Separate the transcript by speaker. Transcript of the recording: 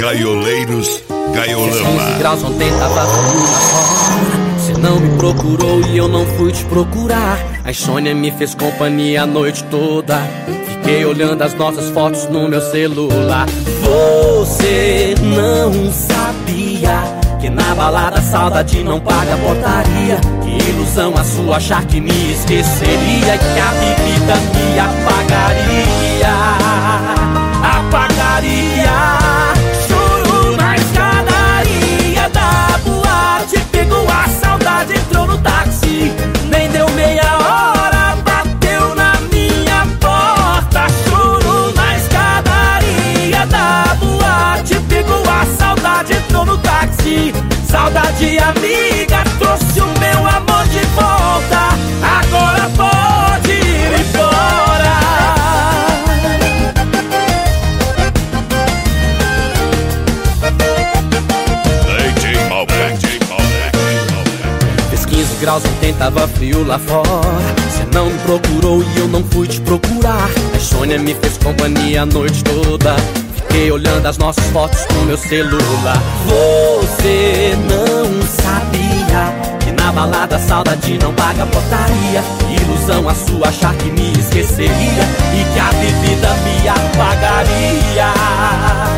Speaker 1: Gaioleiros,
Speaker 2: 15 graus ontem tava frio lá fora. Cê não me procurou e eu não fui te procurar. A insônia me fez companhia a noite toda. Fiquei olhando as nossas fotos no meu celular. Você não sabia que na balada a saudade não paga portaria. Que ilusão a sua achar que me esqueceria. Que a bebida me apagaria. Apagaria. Choro na escadaria da boate. Pegou a saudade, entrou no táxi. Nem deu meia hora, bateu na minha porta. Choro na escadaria da boate. Pegou a saudade, entrou no táxi. Saudade amiga, trouxe o meu amor de volta. Agora pode ir embora. Fez 15 graus ontem, tava frio lá fora. Cê não me procurou e eu não fui te procurar. A insônia me fez companhia a noite toda. Fiquei olhando as nossas fotos no meu celular. Você não sabia que na balada a saudade não paga portaria. Ilusão a sua achar que me esqueceria. E que a bebida me apagaria.